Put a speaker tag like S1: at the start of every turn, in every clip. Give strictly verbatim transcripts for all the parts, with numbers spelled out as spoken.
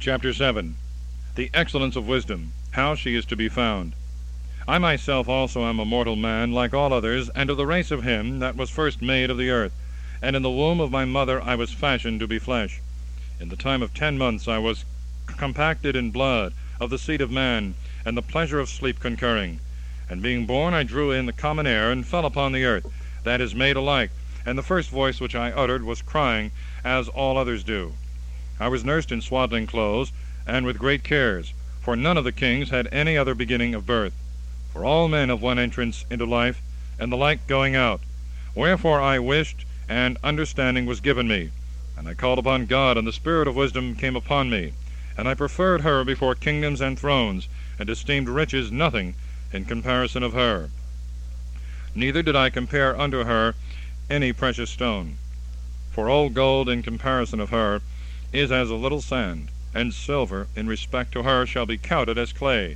S1: Chapter seven. The excellence of wisdom, how she is to be found. I myself also am a mortal man, like all others, and of the race of him that was first made of the earth. And in the womb of my mother I was fashioned to be flesh. In the time of ten months I was compacted in blood, of the seed of man, and the pleasure of sleep concurring. And being born I drew in the common air, and fell upon the earth, that is made alike. And the first voice which I uttered was crying, as all others do. I was nursed in swaddling clothes, and with great cares, for none of the kings had any other beginning of birth. For all men have one entrance into life, and the like going out. Wherefore I wished, and understanding was given me. And I called upon God, and the spirit of wisdom came upon me. And I preferred her before kingdoms and thrones, and esteemed riches nothing in comparison of her. Neither did I compare unto her any precious stone. For all gold in comparison of her is as a little sand, and silver in respect to her shall be counted as clay.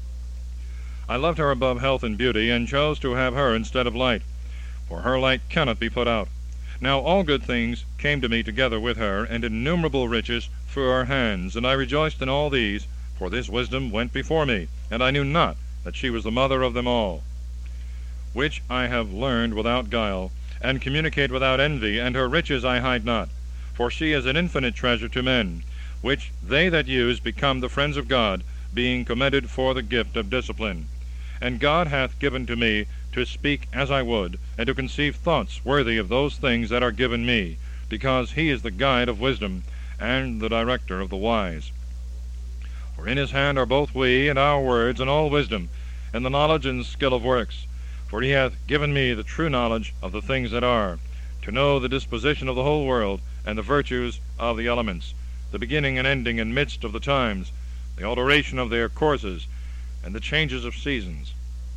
S1: I loved her above health and beauty, and chose to have her instead of light, for her light cannot be put out. Now all good things came to me together with her, and innumerable riches through her hands, and I rejoiced in all these, for this wisdom went before me, and I knew not that she was the mother of them all, which I have learned without guile, and communicate without envy, and her riches I hide not. For she is an infinite treasure to men, which they that use become the friends of God, being commended for the gift of discipline. And God hath given to me to speak as I would, and to conceive thoughts worthy of those things that are given me, because he is the guide of wisdom, and the director of the wise. For in his hand are both we, and our words, and all wisdom, and the knowledge and skill of works. For he hath given me the true knowledge of the things that are, to know the disposition of the whole world, and the virtues of the elements, the beginning and ending and midst of the times, the alteration of their courses, and the changes of seasons,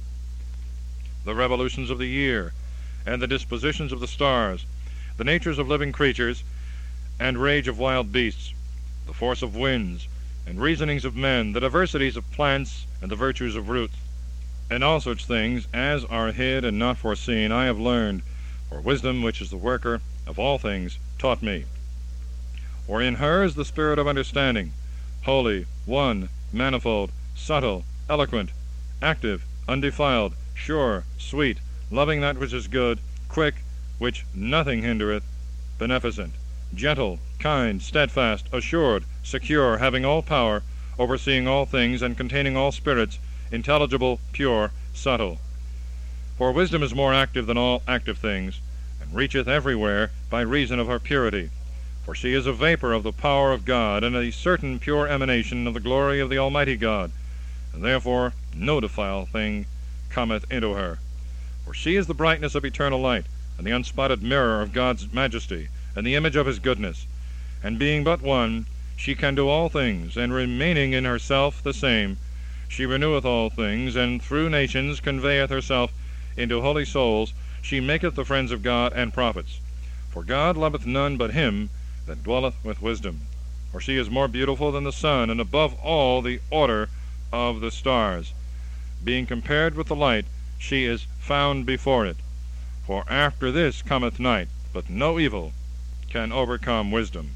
S1: the revolutions of the year, and the dispositions of the stars, the natures of living creatures, and rage of wild beasts, the force of winds, and reasonings of men, the diversities of plants, and the virtues of roots, and all such things as are hid and not foreseen, I have learned, for wisdom, which is the worker of all things, taught me. For in her is the spirit of understanding, holy, one, manifold, subtle, eloquent, active, undefiled, sure, sweet, loving that which is good, quick, which nothing hindereth, beneficent, gentle, kind, steadfast, assured, secure, having all power, overseeing all things, and containing all spirits, intelligible, pure, subtle. For wisdom is more active than all active things, and reacheth everywhere by reason of her purity. For she is a vapor of the power of God, and a certain pure emanation of the glory of the Almighty God, and therefore no defile thing cometh into her. For she is the brightness of eternal light, and the unspotted mirror of God's majesty, and the image of his goodness. And being but one, she can do all things, and remaining in herself the same, she reneweth all things, and through nations conveyeth herself into holy souls. She maketh the friends of God and prophets. For God loveth none but him that dwelleth with wisdom. For she is more beautiful than the sun, and above all the order of the stars. Being compared with the light, she is found before it. For after this cometh night, but no evil can overcome wisdom.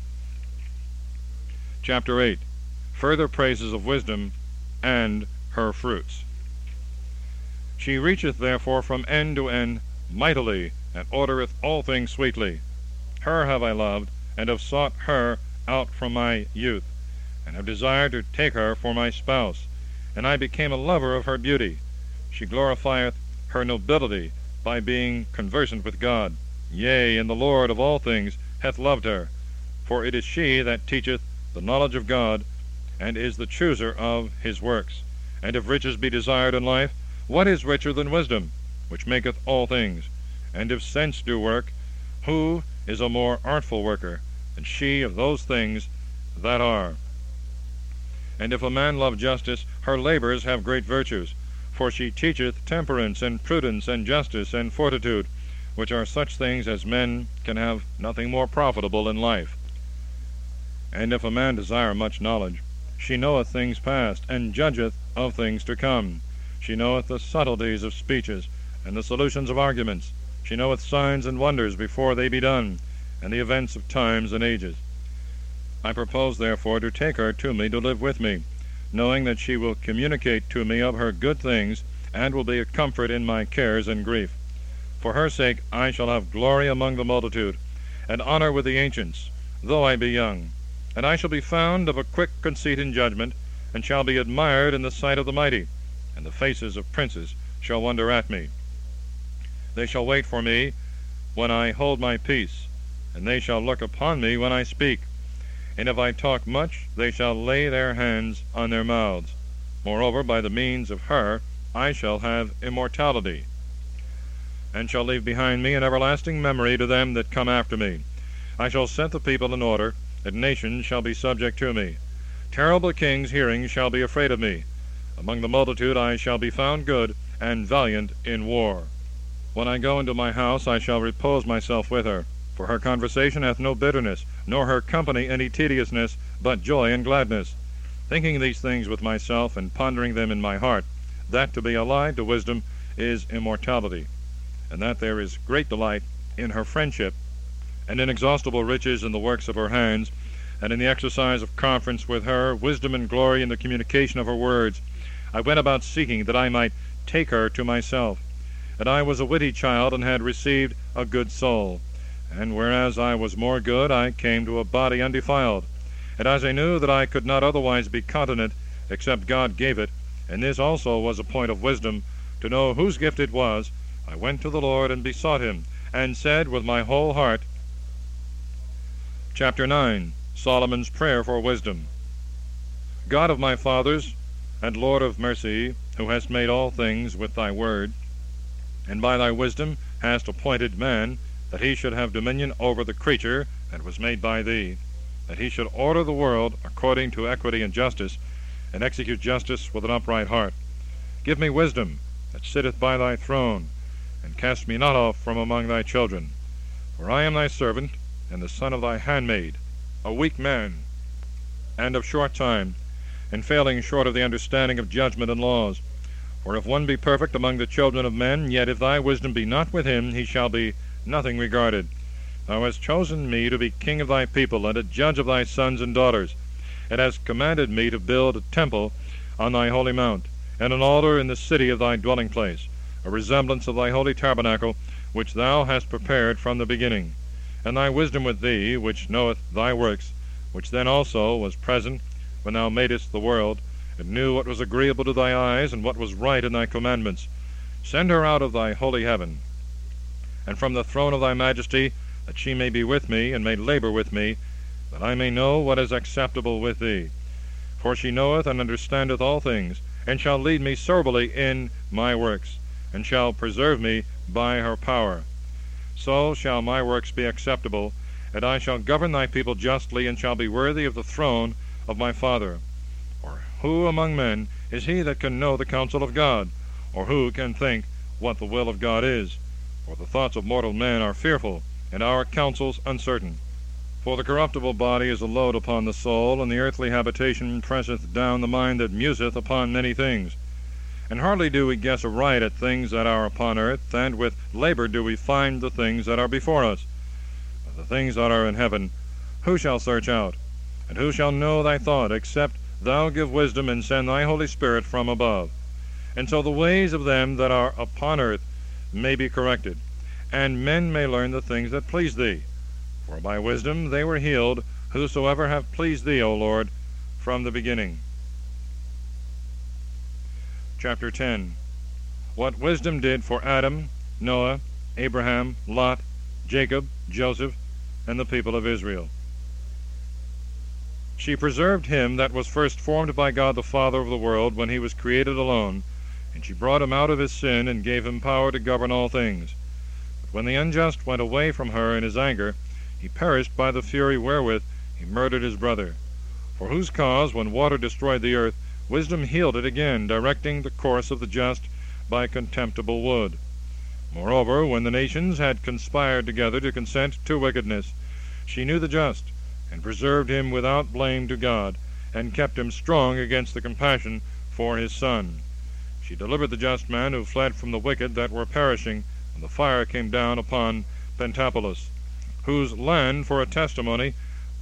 S1: Chapter eight. Further praises of wisdom and her fruits. She reacheth therefore from end to end mightily, and ordereth all things sweetly. Her have I loved, and have sought her out from my youth, and have desired to take her for my spouse, and I became a lover of her beauty. She glorifieth her nobility by being conversant with God, yea, and the Lord of all things hath loved her, for it is she that teacheth the knowledge of God, and is the chooser of his works. And if riches be desired in life, what is richer than wisdom, which maketh all things? And if sense do work, who is a more artful worker than she of those things that are? And if a man love justice, her labors have great virtues, for she teacheth temperance and prudence and justice and fortitude, which are such things as men can have nothing more profitable in life. And if a man desire much knowledge, she knoweth things past, and judgeth of things to come. She knoweth the subtleties of speeches, and the solutions of arguments. She knoweth signs and wonders before they be done, and the events of times and ages. I propose, therefore, to take her to me to live with me, knowing that she will communicate to me of her good things, and will be a comfort in my cares and grief. For her sake I shall have glory among the multitude, and honor with the ancients, though I be young. And I shall be found of a quick conceit in judgment, and shall be admired in the sight of the mighty, and the faces of princes shall wonder at me. They shall wait for me when I hold my peace, and they shall look upon me when I speak. And if I talk much, they shall lay their hands on their mouths. Moreover, by the means of her I shall have immortality, and shall leave behind me an everlasting memory to them that come after me. I shall set the people in order, and nations shall be subject to me. Terrible kings hearing shall be afraid of me. Among the multitude I shall be found good, and valiant in war. When I go into my house I shall repose myself with her, for her conversation hath no bitterness, nor her company any tediousness, but joy and gladness. Thinking these things with myself, and pondering them in my heart, that to be allied to wisdom is immortality, and that there is great delight in her friendship, and inexhaustible riches in the works of her hands, and in the exercise of conference with her, wisdom and glory in the communication of her words. I went about seeking that I might take her to myself. And I was a witty child, and had received a good soul. And whereas I was more good, I came to a body undefiled. And as I knew that I could not otherwise be continent, except God gave it, and this also was a point of wisdom, to know whose gift it was, I went to the Lord and besought him, and said with my whole heart. Chapter nine. Solomon's Prayer for Wisdom. God of my fathers, and Lord of mercy, who hast made all things with thy word, and by thy wisdom hast appointed man, that he should have dominion over the creature that was made by thee, that he should order the world according to equity and justice, and execute justice with an upright heart. Give me wisdom that sitteth by thy throne, and cast me not off from among thy children. For I am thy servant, and the son of thy handmaid, a weak man, and of short time, and failing short of the understanding of judgment and laws. For if one be perfect among the children of men, yet if thy wisdom be not with him, he shall be nothing regarded. Thou hast chosen me to be king of thy people, and a judge of thy sons and daughters, and hast commanded me to build a temple on thy holy mount, and an altar in the city of thy dwelling place, a resemblance of thy holy tabernacle, which thou hast prepared from the beginning. And thy wisdom with thee, which knoweth thy works, which then also was present when thou madest the world, and knew what was agreeable to thy eyes, and what was right in thy commandments. Send her out of thy holy heaven, and from the throne of thy majesty, that she may be with me, and may labor with me, that I may know what is acceptable with thee. For she knoweth and understandeth all things, and shall lead me soberly in my works, and shall preserve me by her power. So shall my works be acceptable, and I shall govern thy people justly, and shall be worthy of the throne of my father. Or who among men is he that can know the counsel of God? Or who can think what the will of God is? For the thoughts of mortal men are fearful, and our counsels uncertain. For the corruptible body is a load upon the soul, and the earthly habitation presseth down the mind that museth upon many things. And hardly do we guess aright at things that are upon earth, and with labor do we find the things that are before us. But the things that are in heaven, who shall search out? And who shall know thy thought, except thou give wisdom, and send thy Holy Spirit from above? And so the ways of them that are upon earth may be corrected, and men may learn the things that please thee. For by wisdom they were healed, whosoever have pleased thee, O Lord, from the beginning. Chapter ten. What wisdom did for Adam, Noah, Abraham, Lot, Jacob, Joseph, and the people of Israel. She preserved him that was first formed by God the Father of the world, when he was created alone, and she brought him out of his sin, and gave him power to govern all things. But when the unjust went away from her in his anger, he perished by the fury wherewith he murdered his brother. For whose cause, when water destroyed the earth, wisdom healed it again, directing the course of the just by contemptible wood. Moreover, when the nations had conspired together to consent to wickedness, she knew the just, and preserved him without blame to God, and kept him strong against the compassion for his son. She delivered the just man who fled from the wicked that were perishing, when the fire came down upon Pentapolis, whose land for a testimony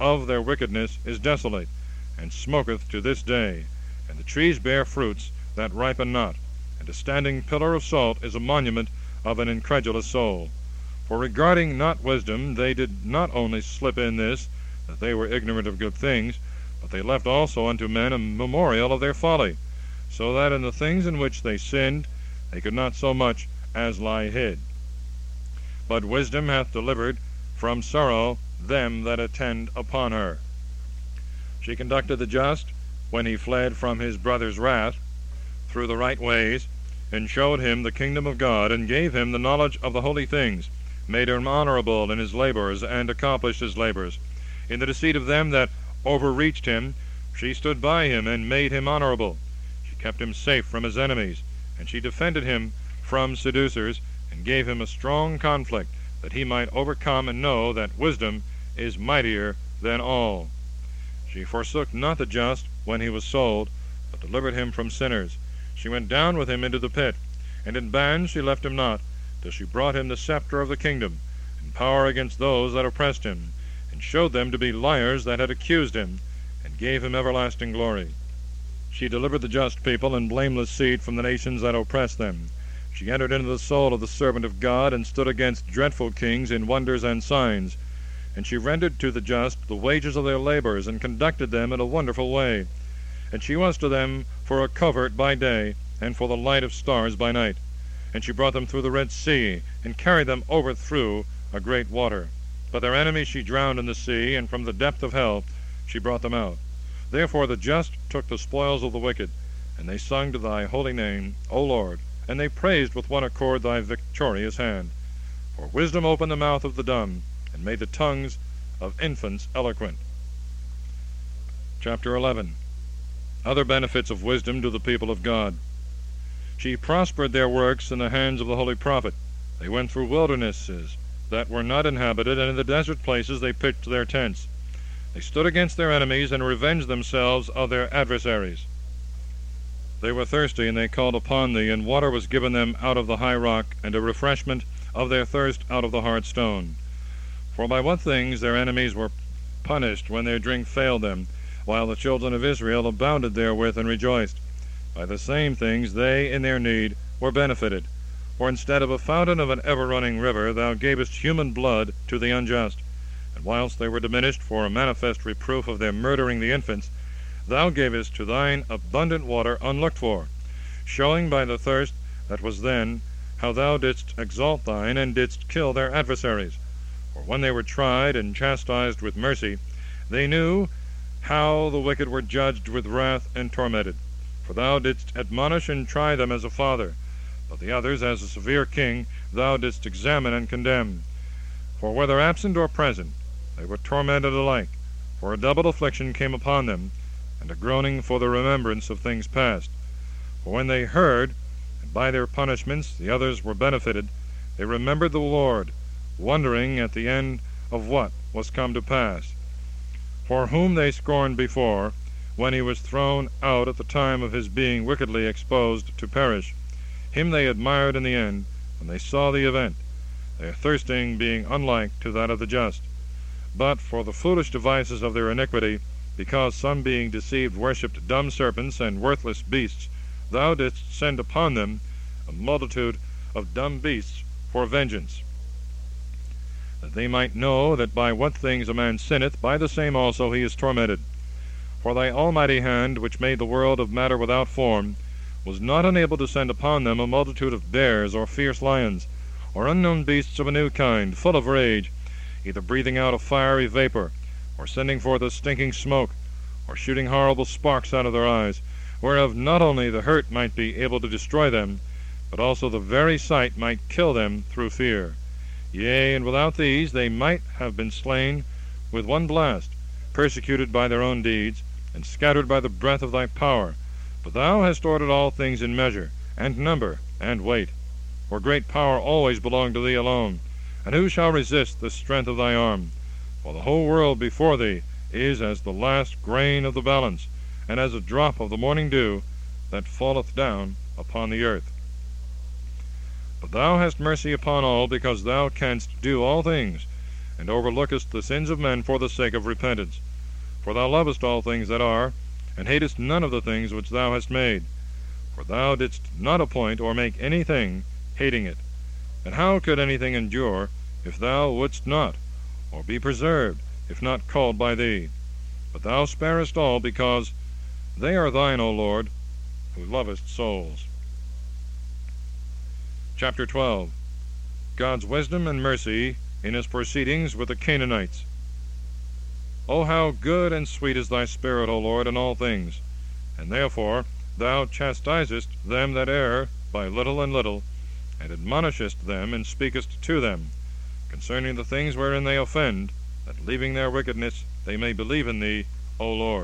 S1: of their wickedness is desolate, and smoketh to this day, and the trees bear fruits that ripen not, and a standing pillar of salt is a monument of an incredulous soul. For regarding not wisdom, they did not only slip in this, that they were ignorant of good things, but they left also unto men a memorial of their folly, so that in the things in which they sinned they could not so much as lie hid. But wisdom hath delivered from sorrow them that attend upon her. She conducted the just, when he fled from his brother's wrath, through the right ways, and showed him the kingdom of God, and gave him the knowledge of the holy things, made him honorable in his labors, and accomplished his labors. In the deceit of them that overreached him, she stood by him, and made him honorable. She kept him safe from his enemies, and she defended him from seducers, and gave him a strong conflict, that he might overcome and know that wisdom is mightier than all. She forsook not the just when he was sold, but delivered him from sinners. She went down with him into the pit, and in bands she left him not, till she brought him the scepter of the kingdom, and power against those that oppressed him, and showed them to be liars that had accused him, and gave him everlasting glory. She delivered the just people and blameless seed from the nations that oppressed them. She entered into the soul of the servant of God, and stood against dreadful kings in wonders and signs. And she rendered to the just the wages of their labors, and conducted them in a wonderful way. And she was to them for a covert by day, and for the light of stars by night. And she brought them through the Red Sea, and carried them over through a great water. But their enemies she drowned in the sea, and from the depth of hell she brought them out. Therefore the just took the spoils of the wicked, and they sung to thy holy name, O Lord, and they praised with one accord thy victorious hand. For wisdom opened the mouth of the dumb, and made the tongues of infants eloquent. Chapter eleven. Other benefits of wisdom to the people of God. She prospered their works in the hands of the holy prophet. They went through wildernesses that were not inhabited, and in the desert places they pitched their tents. They stood against their enemies, and revenged themselves of their adversaries. They were thirsty, and they called upon thee, and water was given them out of the high rock, and a refreshment of their thirst out of the hard stone. For by what things their enemies were punished when their drink failed them, while the children of Israel abounded therewith and rejoiced. By the same things they in their need were benefited. For instead of a fountain of an ever-running river, thou gavest human blood to the unjust. And whilst they were diminished for a manifest reproof of their murdering the infants, thou gavest to thine abundant water unlooked for, showing by the thirst that was then how thou didst exalt thine, and didst kill their adversaries. For when they were tried and chastised with mercy, they knew how the wicked were judged with wrath and tormented. For thou didst admonish and try them as a father, but the others as a severe king thou didst examine and condemn. For whether absent or present, they were tormented alike, for a double affliction came upon them, and a groaning for the remembrance of things past. For when they heard, and by their punishments the others were benefited, they remembered the Lord, wondering at the end of what was come to pass. For whom they scorned before, when he was thrown out at the time of his being wickedly exposed to perish, him they admired in the end, when they saw the event, their thirsting being unlike to that of the just. But for the foolish devices of their iniquity, because some being deceived worshipped dumb serpents and worthless beasts, thou didst send upon them a multitude of dumb beasts for vengeance, that they might know that by what things a man sinneth, by the same also he is tormented. For thy almighty hand, which made the world of matter without form, was not unable to send upon them a multitude of bears or fierce lions, or unknown beasts of a new kind, full of rage, either breathing out a fiery vapor, or sending forth a stinking smoke, or shooting horrible sparks out of their eyes, whereof not only the hurt might be able to destroy them, but also the very sight might kill them through fear. Yea, and without these they might have been slain with one blast, persecuted by their own deeds, and scattered by the breath of thy power. But thou hast ordered all things in measure, and number, and weight. For great power always belonged to thee alone, and who shall resist the strength of thy arm? For the whole world before thee is as the last grain of the balance, and as a drop of the morning dew that falleth down upon the earth. But thou hast mercy upon all, because thou canst do all things, and overlookest the sins of men for the sake of repentance. For thou lovest all things that are, and hatest none of the things which thou hast made. For thou didst not appoint or make anything, hating it. And how could anything endure, if thou wouldst not, or be preserved, if not called by thee? But thou sparest all, because they are thine, O Lord, who lovest souls. Chapter twelve. God's wisdom and mercy in his proceedings with the Canaanites. O how good and sweet is thy spirit, O Lord, in all things! And therefore thou chastisest them that err by little and little, and admonishest them, and speakest to them concerning the things wherein they offend, that leaving their wickedness they may believe in thee, O Lord.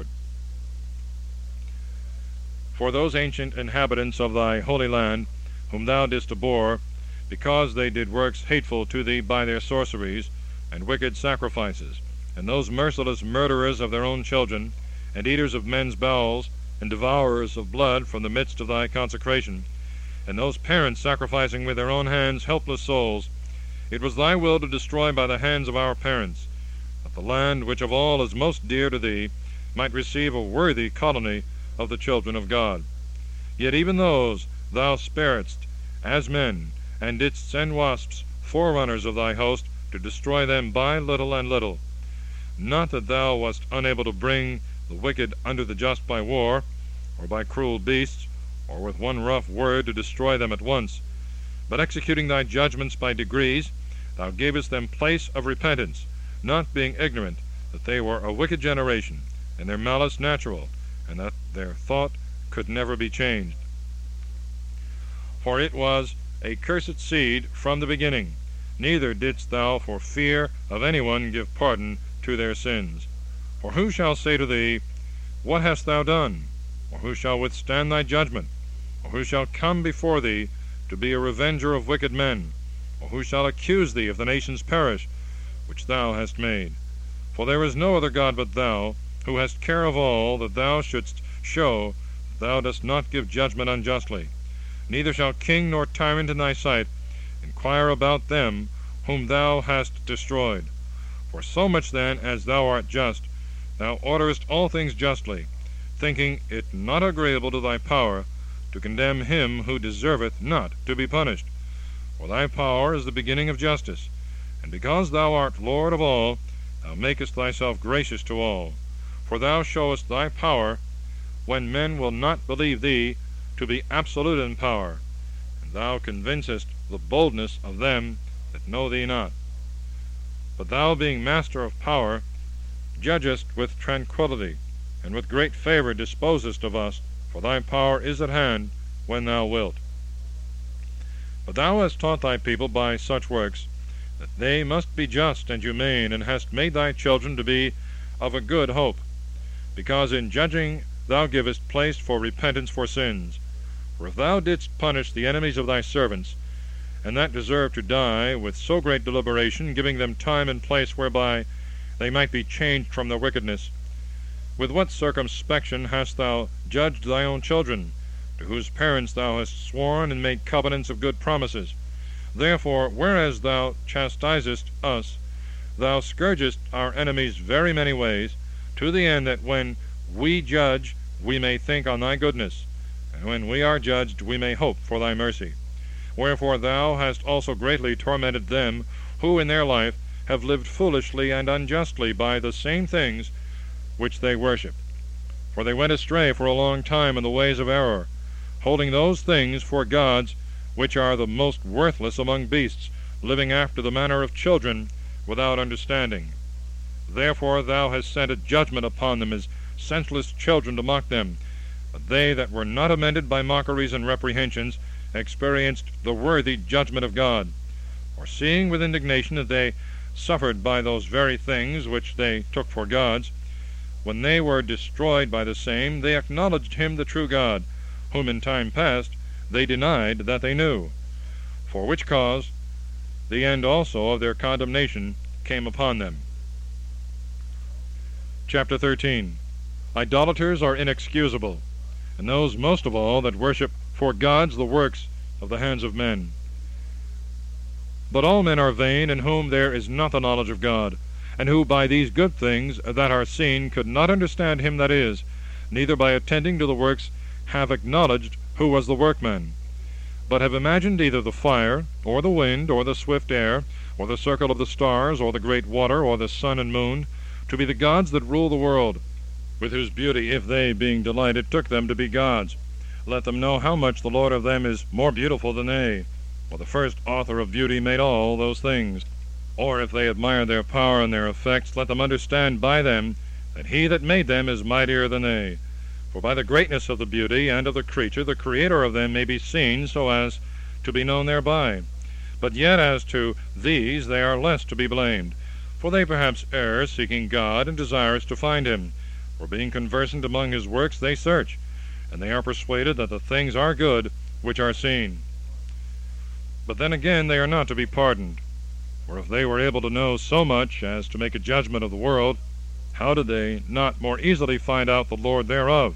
S1: For those ancient inhabitants of thy holy land, whom thou didst abhor, because they did works hateful to thee by their sorceries and wicked sacrifices, and those merciless murderers of their own children, and eaters of men's bowels, and devourers of blood from the midst of thy consecration, and those parents sacrificing with their own hands helpless souls, it was thy will to destroy by the hands of our parents, that the land which of all is most dear to thee might receive a worthy colony of the children of God. Yet even those thou sparedst as men, and didst send wasps, forerunners of thy host, to destroy them by little and little. Not that thou wast unable to bring the wicked under the just by war, or by cruel beasts, or with one rough word to destroy them at once, but executing thy judgments by degrees, thou gavest them place of repentance, not being ignorant that they were a wicked generation, and their malice natural, and that their thought could never be changed. For it was a cursed seed from the beginning, neither didst thou for fear of any one give pardon to their sins. For who shall say to thee, What hast thou done? Or who shall withstand thy judgment? Or who shall come before thee to be a revenger of wicked men? Or who shall accuse thee if the nations perish, which thou hast made? For there is no other God but thou, who hast care of all, that thou shouldst show that thou dost not give judgment unjustly. Neither shall king nor tyrant in thy sight inquire about them whom thou hast destroyed. For so much then as thou art just, thou orderest all things justly, thinking it not agreeable to thy power to condemn him who deserveth not to be punished. For thy power is the beginning of justice, and because thou art Lord of all, thou makest thyself gracious to all. For thou showest thy power when men will not believe thee to be absolute in power, and thou convincest the boldness of them that know thee not. But thou, being master of power, judgest with tranquillity, and with great favor disposest of us, for thy power is at hand when thou wilt. But thou hast taught thy people by such works that they must be just and humane, and hast made thy children to be of a good hope, because in judging thou givest place for repentance for sins. For if thou didst punish the enemies of thy servants, and that deserve to die, with so great deliberation, giving them time and place whereby they might be changed from their wickedness, with what circumspection hast thou judged thy own children, to whose parents thou hast sworn and made covenants of good promises? Therefore, whereas thou chastisest us, thou scourgest our enemies very many ways, to the end that when we judge we may think on thy goodness, and when we are judged we may hope for thy mercy. Wherefore thou hast also greatly tormented them who in their life have lived foolishly and unjustly by the same things which they worship. For they went astray for a long time in the ways of error, holding those things for gods which are the most worthless among beasts, living after the manner of children without understanding. Therefore thou hast sent a judgment upon them as senseless children to mock them. But they that were not amended by mockeries and reprehensions experienced the worthy judgment of God. For seeing with indignation that they suffered by those very things which they took for gods, when they were destroyed by the same, they acknowledged him the true God, whom in time past they denied that they knew. For which cause the end also of their condemnation came upon them. Chapter thirteen. Idolaters are inexcusable, and those most of all that worship for gods the works of the hands of men. But all men are vain, in whom there is not the knowledge of God, and who by these good things that are seen could not understand him that is, neither by attending to the works have acknowledged who was the workman, but have imagined either the fire, or the wind, or the swift air, or the circle of the stars, or the great water, or the sun and moon, to be the gods that rule the world, with whose beauty, if they, being delighted, took them to be gods. Let them know how much the Lord of them is more beautiful than they, for the first author of beauty made all those things. Or if they admire their power and their effects, let them understand by them that he that made them is mightier than they. For by the greatness of the beauty and of the creature, the Creator of them may be seen so as to be known thereby. But yet as to these they are less to be blamed, for they perhaps err, seeking God and desirous to find him. For being conversant among his works they search, and they are persuaded that the things are good which are seen. But then again they are not to be pardoned. For if they were able to know so much as to make a judgment of the world, how did they not more easily find out the Lord thereof?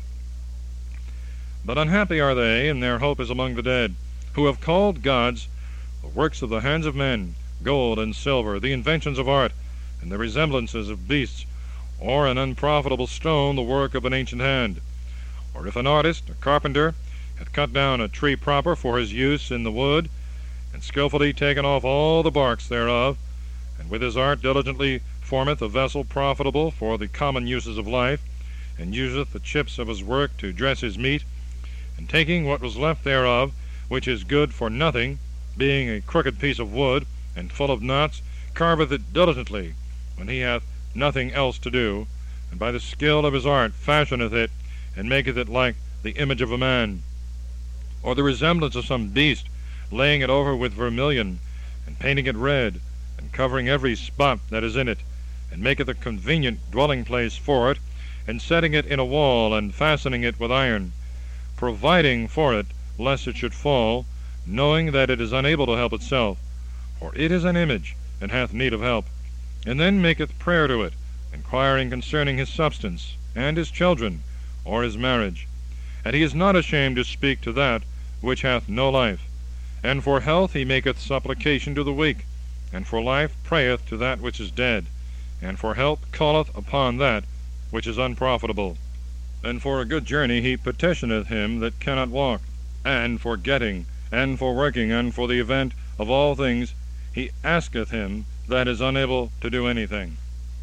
S1: But unhappy are they, and their hope is among the dead, who have called gods the works of the hands of men, gold and silver, the inventions of art, and the resemblances of beasts, or an unprofitable stone, the work of an ancient hand. Or if an artist, a carpenter, hath cut down a tree proper for his use in the wood, and skilfully taken off all the barks thereof, and with his art diligently formeth a vessel profitable for the common uses of life, and useth the chips of his work to dress his meat, and taking what was left thereof, which is good for nothing, being a crooked piece of wood, and full of knots, carveth it diligently, when he hath nothing else to do, and by the skill of his art fashioneth it, and maketh it like the image of a man, or the resemblance of some beast, laying it over with vermilion, and painting it red, and covering every spot that is in it, and maketh a convenient dwelling place for it, and setting it in a wall, and fastening it with iron, providing for it lest it should fall, knowing that it is unable to help itself, for it is an image, and hath need of help, and then maketh prayer to it, inquiring concerning his substance, and his children, or his marriage. And he is not ashamed to speak to that which hath no life. And for health he maketh supplication to the weak, and for life prayeth to that which is dead, and for health calleth upon that which is unprofitable. And for a good journey he petitioneth him that cannot walk, and for getting, and for working, and for the event of all things he asketh him that is unable to do anything.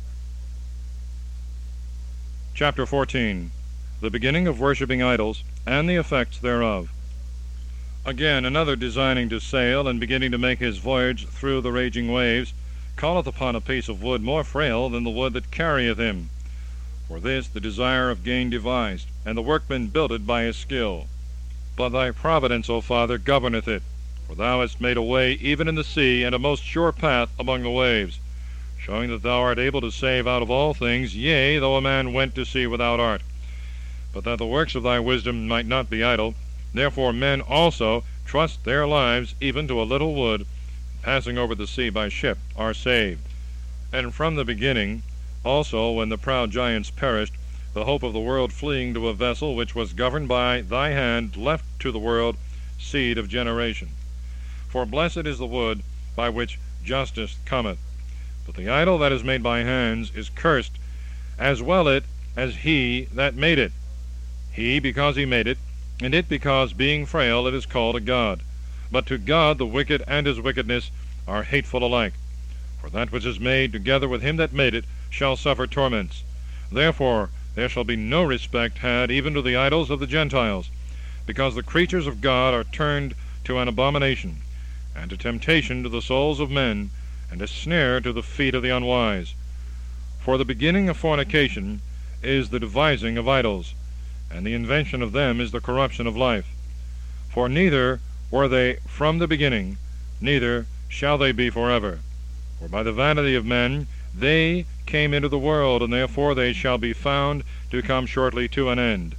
S1: Chapter fourteen. The beginning of worshipping idols, and the effects thereof. Again, another designing to sail, and beginning to make his voyage through the raging waves, calleth upon a piece of wood more frail than the wood that carrieth him. For this the desire of gain devised, and the workman built it by his skill. But thy providence, O Father, governeth it, for thou hast made a way even in the sea, and a most sure path among the waves, showing that thou art able to save out of all things, yea, though a man went to sea without art. But that the works of thy wisdom might not be idle, therefore men also trust their lives even to a little wood, passing over the sea by ship, are saved. And from the beginning, also when the proud giants perished, the hope of the world fleeing to a vessel which was governed by thy hand, left to the world seed of generation. For blessed is the wood by which justice cometh, but the idol that is made by hands is cursed, as well it as he that made it. He because he made it, and it because, being frail, it is called a god. But to God the wicked and his wickedness are hateful alike. For that which is made together with him that made it shall suffer torments. Therefore there shall be no respect had even to the idols of the Gentiles, because the creatures of God are turned to an abomination, and a temptation to the souls of men, and a snare to the feet of the unwise. For the beginning of fornication is the devising of idols, and the invention of them is the corruption of life. For neither were they from the beginning, neither shall they be forever. For by the vanity of men they came into the world, and therefore they shall be found to come shortly to an end.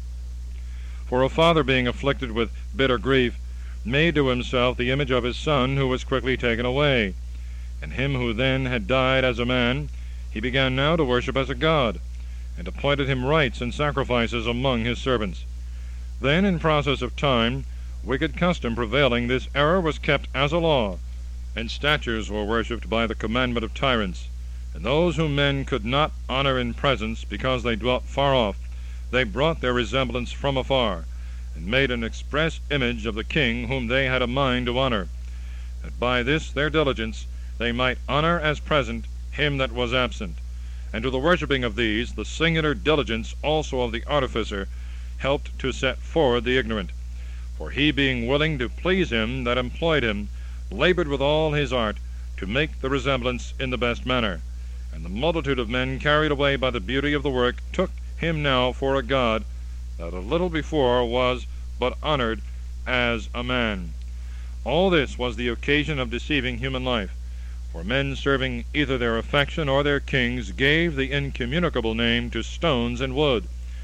S1: For a father being afflicted with bitter grief made to himself the image of his son, who was quickly taken away. And him who then had died as a man he began now to worship as a god, and appointed him rites and sacrifices among his servants. Then, in process of time, wicked custom prevailing, this error was kept as a law, and statues were worshipped by the commandment of tyrants. And those whom men could not honor in presence, because they dwelt far off, they brought their resemblance from afar, and made an express image of the king whom they had a mind to honor, that by this their diligence they might honor as present him that was absent. And to the worshipping of these the singular diligence also of the artificer helped to set forward the ignorant. For he, being willing to please him that employed him, labored with all his art to make the resemblance in the best manner. And the multitude of men, carried away by the beauty of the work, took him now for a god that a little before was but honored as a man. All this was the occasion of deceiving human life, for men serving either their affection or their kings gave the incommunicable name to stones and wood.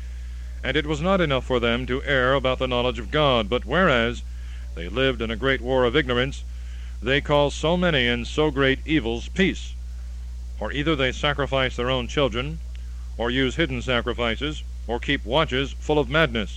S1: And it was not enough for them to err about the knowledge of God, but whereas they lived in a great war of ignorance, they call so many and so great evils peace. Or either they sacrifice their own children, or use hidden sacrifices, or keep watches full of madness,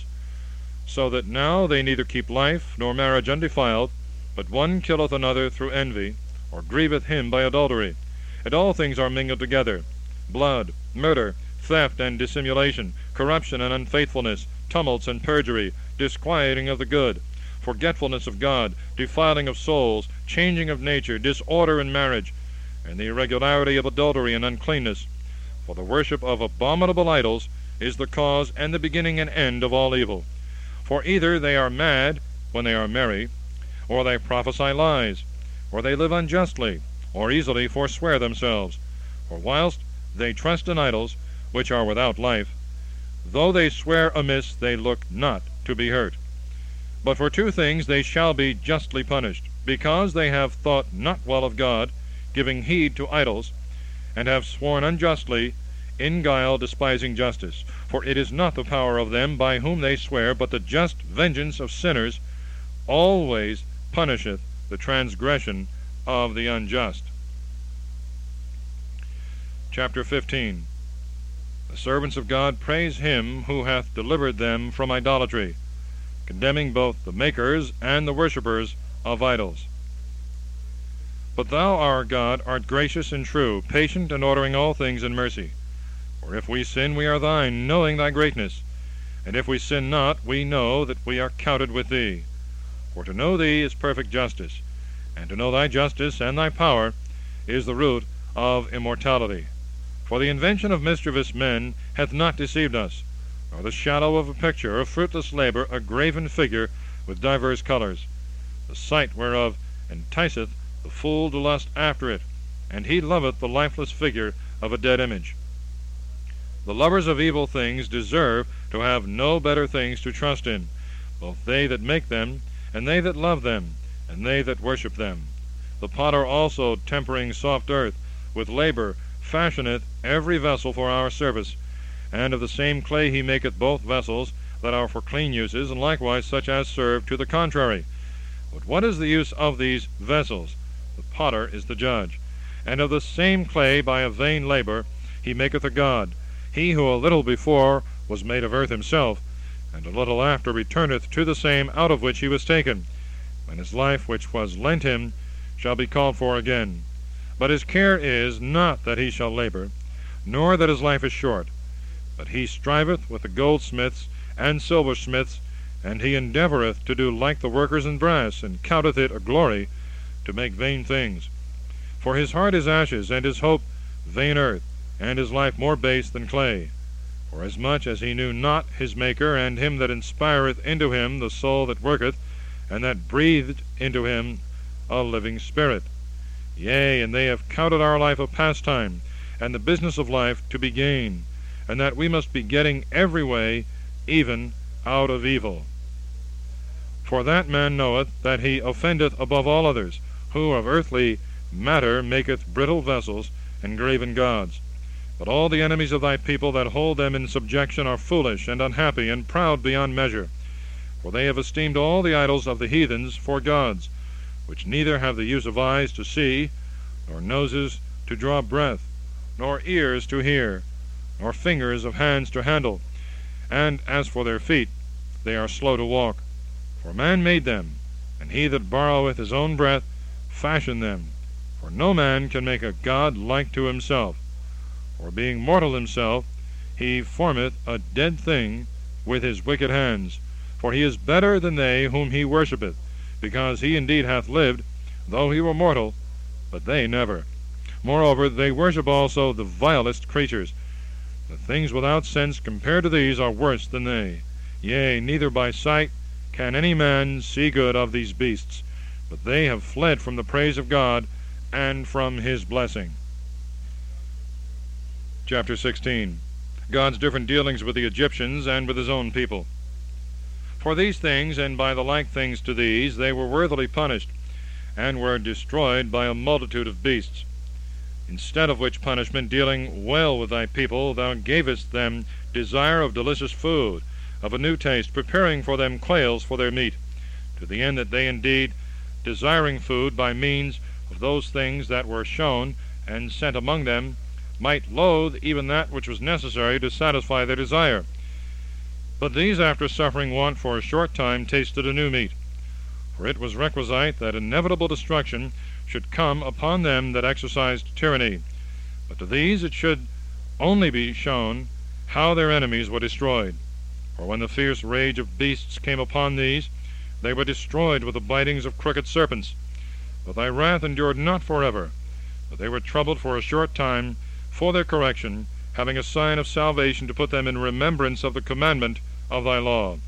S1: so that now they neither keep life nor marriage undefiled, but one killeth another through envy, or grieveth him by adultery. And all things are mingled together, blood, murder, theft and dissimulation, corruption and unfaithfulness, tumults and perjury, disquieting of the good, forgetfulness of God, defiling of souls, changing of nature, disorder in marriage, and the irregularity of adultery and uncleanness. For the worship of abominable idols is the cause and the beginning and end of all evil. For either they are mad when they are merry, or they prophesy lies, or they live unjustly, or easily forswear themselves. For whilst they trust in idols, which are without life, though they swear amiss, they look not to be hurt. But for two things they shall be justly punished, because they have thought not well of God, giving heed to idols, and have sworn unjustly, in guile despising justice. For it is not the power of them by whom they swear, but the just vengeance of sinners always punisheth the transgression of the unjust. Chapter fifteen. The servants of God praise him who hath delivered them from idolatry, condemning both the makers and the worshippers of idols. But thou, our God, art gracious and true, patient and ordering all things in mercy. For if we sin, we are thine, knowing thy greatness. And if we sin not, we know that we are counted with thee. For to know thee is perfect justice, and to know thy justice and thy power is the root of immortality. For the invention of mischievous men hath not deceived us, nor the shadow of a picture of fruitless labor a graven figure with divers colors, the sight whereof enticeth the fool to lust after it, and he loveth the lifeless figure of a dead image. The lovers of evil things deserve to have no better things to trust in, both they that make them, and they that love them, and they that worship them. The potter also, tempering soft earth with labor, fashioneth every vessel for our service, and of the same clay he maketh both vessels that are for clean uses, and likewise such as serve to the contrary. But what is the use of these vessels? The potter is the judge. And of the same clay by a vain labor he maketh a god, he who a little before was made of earth himself, and a little after returneth to the same out of which he was taken, when his life which was lent him shall be called for again. But his care is not that he shall labor, nor that his life is short, but he striveth with the goldsmiths and silversmiths, and he endeavoureth to do like the workers in brass, and counteth it a glory to make vain things. For his heart is ashes, and his hope vain earth, and his life more base than clay. Forasmuch as he knew not his Maker, and him that inspireth into him the soul that worketh, and that breathed into him a living spirit. Yea, and they have counted our life a pastime, and the business of life to be gain, and that we must be getting every way, even out of evil. For that man knoweth that he offendeth above all others, who of earthly matter maketh brittle vessels and graven gods. But all the enemies of thy people that hold them in subjection are foolish and unhappy and proud beyond measure. For they have esteemed all the idols of the heathens for gods, which neither have the use of eyes to see, nor noses to draw breath, nor ears to hear, nor fingers of hands to handle. And as for their feet, they are slow to walk. For man made them, and he that borroweth his own breath fashion them. For no man can make a god like to himself. For being mortal himself, he formeth a dead thing with his wicked hands. For he is better than they whom he worshippeth, because he indeed hath lived, though he were mortal, but they never. Moreover, they worship also the vilest creatures. The things without sense compared to these are worse than they. Yea, neither by sight can any man see good of these beasts, but they have fled from the praise of God and from his blessing. Chapter sixteen. God's different dealings with the Egyptians and with his own people. For these things, and by the like things to these, they were worthily punished, and were destroyed by a multitude of beasts. Instead of which punishment, dealing well with thy people, thou gavest them desire of delicious food, of a new taste, preparing for them quails for their meat, to the end that they indeed, desiring food by means of those things that were shown and sent among them, might loathe even that which was necessary to satisfy their desire. But these, after suffering want for a short time, tasted a new meat. For it was requisite that inevitable destruction should come upon them that exercised tyranny. But to these it should only be shown how their enemies were destroyed. For when the fierce rage of beasts came upon these, they were destroyed with the bitings of crooked serpents. But thy wrath endured not forever, but they were troubled for a short time, for their correction, having a sign of salvation to put them in remembrance of the commandment of thy law.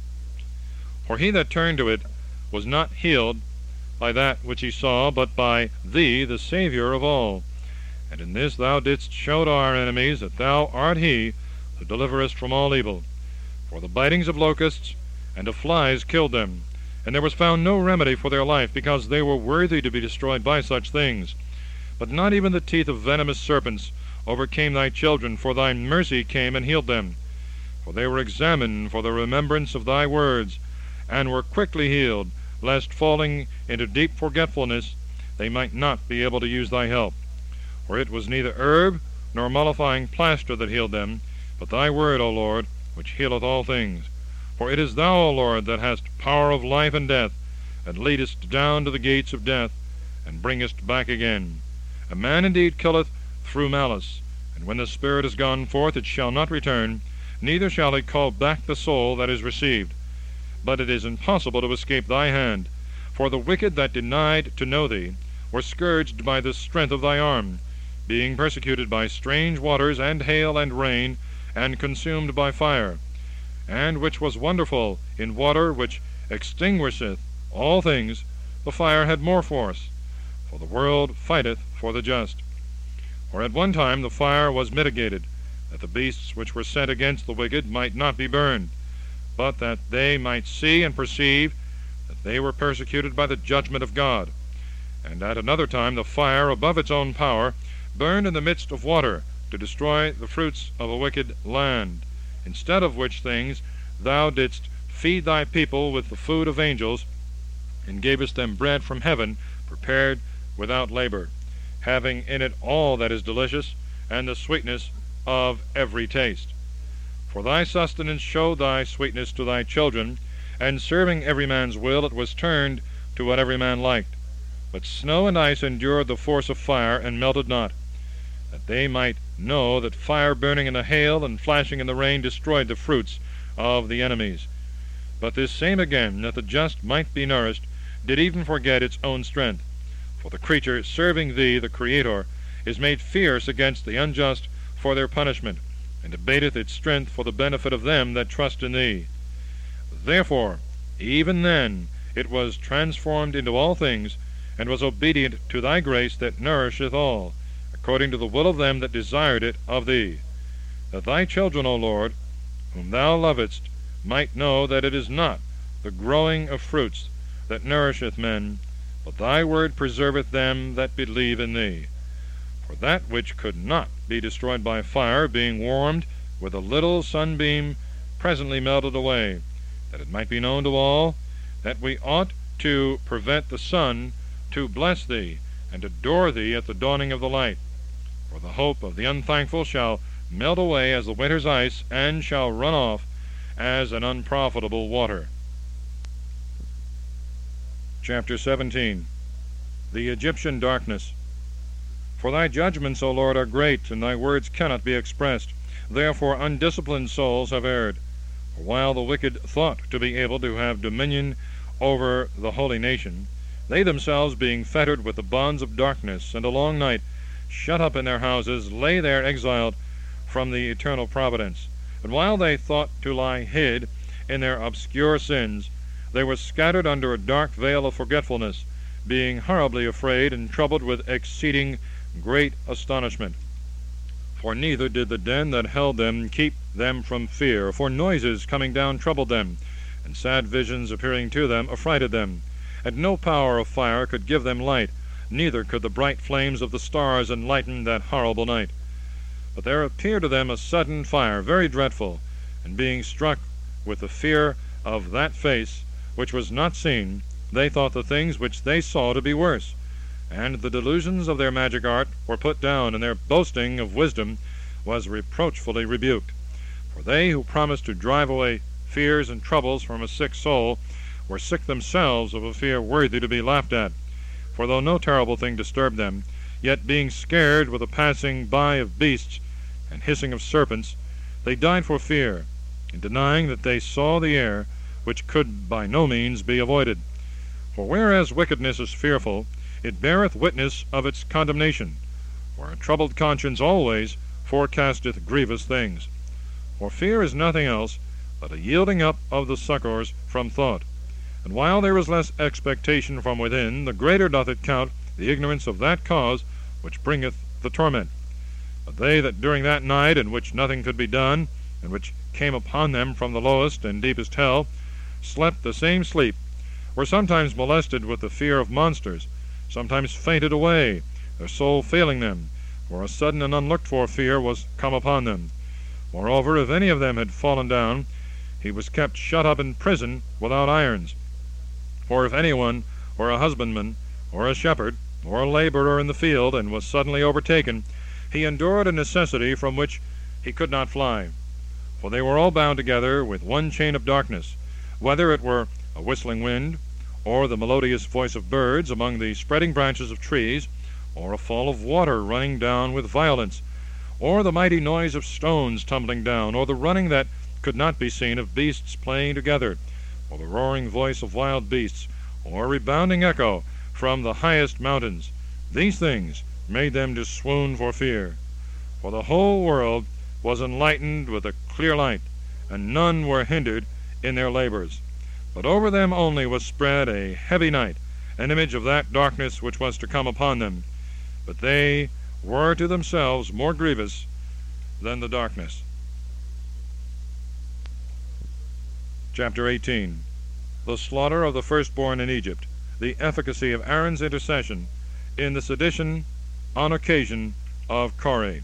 S1: For he that turned to it was not healed by that which he saw, but by thee, the Saviour of all. And in this thou didst show to our enemies that thou art he who deliverest from all evil. For the bitings of locusts and of flies killed them, and there was found no remedy for their life, because they were worthy to be destroyed by such things. But not even the teeth of venomous serpents overcame thy children, for thy mercy came and healed them. For they were examined for the remembrance of thy words, and were quickly healed, lest falling into deep forgetfulness they might not be able to use thy help. For it was neither herb nor mollifying plaster that healed them, but thy word, O Lord, which healeth all things. For it is thou, O Lord, that hast power of life and death, and leadest down to the gates of death, and bringest back again. A man indeed killeth through malice, and when the spirit is gone forth, it shall not return, neither shall it call back the soul that is received. But it is impossible to escape thy hand. For the wicked that denied to know thee were scourged by the strength of thy arm, being persecuted by strange waters, and hail, and rain, and consumed by fire. And which was wonderful in water which extinguisheth all things, the fire had more force. For the world fighteth for the just. For at one time the fire was mitigated, that the beasts which were sent against the wicked might not be burned, but that they might see and perceive that they were persecuted by the judgment of God. And at another time the fire, above its own power, burned in the midst of water, to destroy the fruits of a wicked land. Instead of which things thou didst feed thy people with the food of angels, and gavest them bread from heaven, prepared without labor, having in it all that is delicious, and the sweetness of every taste. For thy sustenance showed thy sweetness to thy children, and serving every man's will, it was turned to what every man liked. But snow and ice endured the force of fire, and melted not, that they might know that fire burning in the hail and flashing in the rain destroyed the fruits of the enemies. But this same again, that the just might be nourished, did even forget its own strength. For the creature serving thee, the Creator, is made fierce against the unjust for their punishment, and abateth its strength for the benefit of them that trust in thee. Therefore, even then it was transformed into all things, and was obedient to thy grace that nourisheth all, according to the will of them that desired it of thee, that thy children, O Lord, whom thou lovest, might know that it is not the growing of fruits that nourisheth men, but thy word preserveth them that believe in thee. For that which could not be destroyed by fire, being warmed with a little sunbeam, presently melted away, that it might be known to all that we ought to prevent the sun to bless thee, and adore thee at the dawning of the light. For the hope of the unthankful shall melt away as the winter's ice, and shall run off as an unprofitable water. Chapter seventeen. The Egyptian darkness. For thy judgments, O Lord, are great, and thy words cannot be expressed. Therefore undisciplined souls have erred. For while the wicked thought to be able to have dominion over the holy nation, they themselves, being fettered with the bonds of darkness, and a long night, shut up in their houses, lay there exiled from the eternal providence. And while they thought to lie hid in their obscure sins, they were scattered under a dark veil of forgetfulness, being horribly afraid and troubled with exceeding great astonishment. For neither did the den that held them keep them from fear, for noises coming down troubled them, and sad visions appearing to them affrighted them. And no power of fire could give them light, neither could the bright flames of the stars enlighten that horrible night. But there appeared to them a sudden fire, very dreadful, and being struck with the fear of that face which was not seen, they thought the things which they saw to be worse, and the delusions of their magic art were put down, and their boasting of wisdom was reproachfully rebuked. For they who promised to drive away fears and troubles from a sick soul were sick themselves of a fear worthy to be laughed at. For though no terrible thing disturbed them, yet being scared with the passing by of beasts and hissing of serpents, they died for fear, in denying that they saw the air, which could by no means be avoided. For whereas wickedness is fearful, it beareth witness of its condemnation. For a troubled conscience always forecasteth grievous things. For fear is nothing else but a yielding up of the succours from thought. And while there is less expectation from within, the greater doth it count the ignorance of that cause which bringeth the torment. But they that during that night, in which nothing could be done, and which came upon them from the lowest and deepest hell, slept the same sleep, were sometimes molested with the fear of monsters, sometimes fainted away, their soul failing them, for a sudden and unlooked-for fear was come upon them. Moreover, if any of them had fallen down, he was kept shut up in prison without irons. For if any one were a husbandman, or a shepherd, or a laborer in the field, and was suddenly overtaken, he endured a necessity from which he could not fly. For they were all bound together with one chain of darkness, whether it were a whistling wind, or the melodious voice of birds among the spreading branches of trees, or a fall of water running down with violence, or the mighty noise of stones tumbling down, or the running that could not be seen of beasts playing together, or the roaring voice of wild beasts, or a rebounding echo from the highest mountains. These things made them to swoon for fear. For the whole world was enlightened with a clear light, and none were hindered in their labors. But over them only was spread a heavy night, an image of that darkness which was to come upon them. But they were to themselves more grievous than the darkness. Chapter eighteen. The slaughter of the firstborn in Egypt, the efficacy of Aaron's intercession in the sedition on occasion of Korah.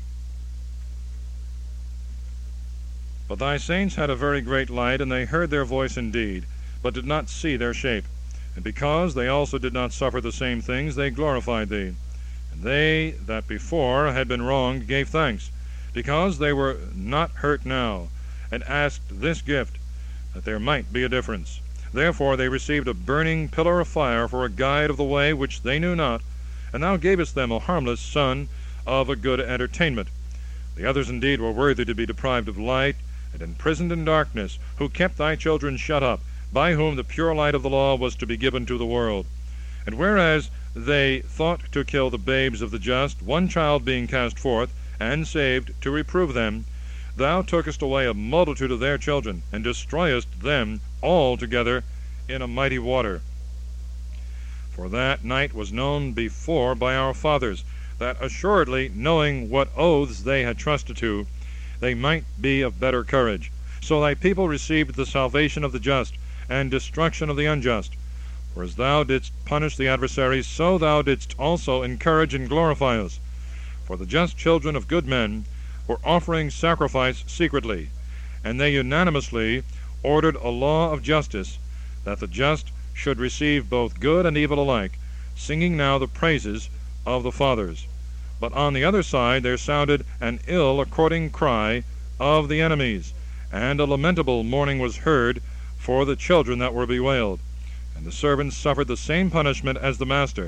S1: But thy saints had a very great light, and they heard their voice indeed, but did not see their shape. And because they also did not suffer the same things, they glorified thee. And they that before had been wronged gave thanks, because they were not hurt now, and asked this gift, that there might be a difference. Therefore they received a burning pillar of fire for a guide of the way which they knew not, and thou gavest them a harmless son of a good entertainment. The others indeed were worthy to be deprived of light, and imprisoned in darkness, who kept thy children shut up, by whom the pure light of the law was to be given to the world. And whereas they thought to kill the babes of the just, one child being cast forth, and saved, to reprove them, thou tookest away a multitude of their children, and destroyest them all together in a mighty water. For that night was known before by our fathers, that assuredly, knowing what oaths they had trusted to, they might be of better courage. So thy people received the salvation of the just, and destruction of the unjust. For as thou didst punish the adversaries, so thou didst also encourage and glorify us. For the just children of good men were offering sacrifice secretly, and they unanimously ordered a law of justice, that the just should receive both good and evil alike, singing now the praises of the fathers. But on the other side there sounded an ill-according cry of the enemies, and a lamentable mourning was heard for the children that were bewailed. And the servants suffered the same punishment as the master,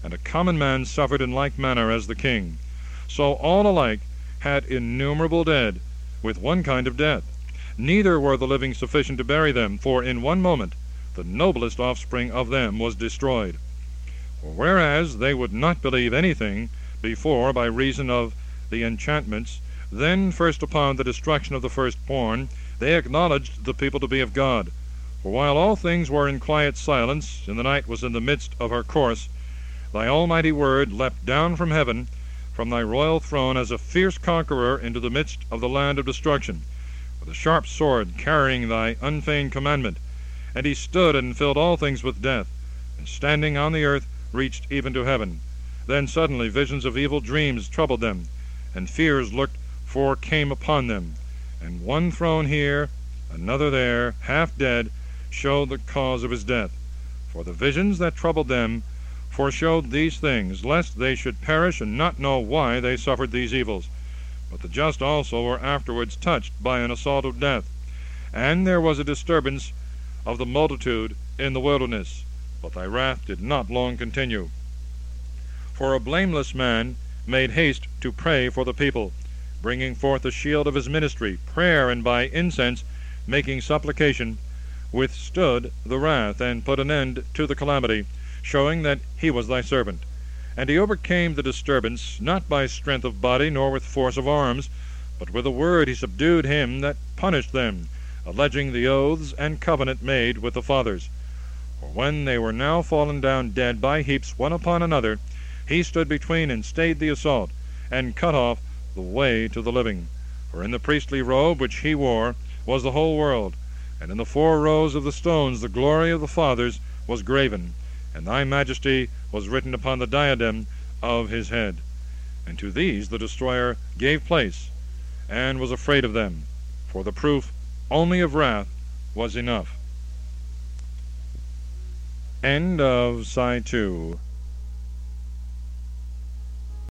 S1: and a common man suffered in like manner as the king. So all alike had innumerable dead, with one kind of death. Neither were the living sufficient to bury them, for in one moment the noblest offspring of them was destroyed. For whereas they would not believe anything before by reason of the enchantments, then first upon the destruction of the firstborn, they acknowledged the people to be of God. For while all things were in quiet silence, and the night was in the midst of her course, thy almighty word leapt down from heaven, from thy royal throne, as a fierce conqueror into the midst of the land of destruction, with a sharp sword carrying thy unfeigned commandment. And he stood and filled all things with death, and standing on the earth reached even to heaven. Then suddenly visions of evil dreams troubled them, and fears looked for came upon them. And one thrown here, another there, half dead, showed the cause of his death. For the visions that troubled them foreshowed these things, lest they should perish and not know why they suffered these evils. But the just also were afterwards touched by an assault of death. And there was a disturbance of the multitude in the wilderness, but thy wrath did not long continue. For a blameless man made haste to pray for the people, bringing forth the shield of his ministry, prayer, and by incense making supplication, withstood the wrath, and put an end to the calamity, showing that he was thy servant. And he overcame the disturbance, not by strength of body, nor with force of arms, but with a word he subdued him that punished them, alleging the oaths and covenant made with the fathers. For when they were now fallen down dead by heaps one upon another, he stood between and stayed the assault, and cut off the way to the living. For in the priestly robe which he wore was the whole world, and in the four rows of the stones the glory of the fathers was graven, and thy majesty was written upon the diadem of his head. And to these the destroyer gave place, and was afraid of them, for the proof only of wrath was enough. End of Side two.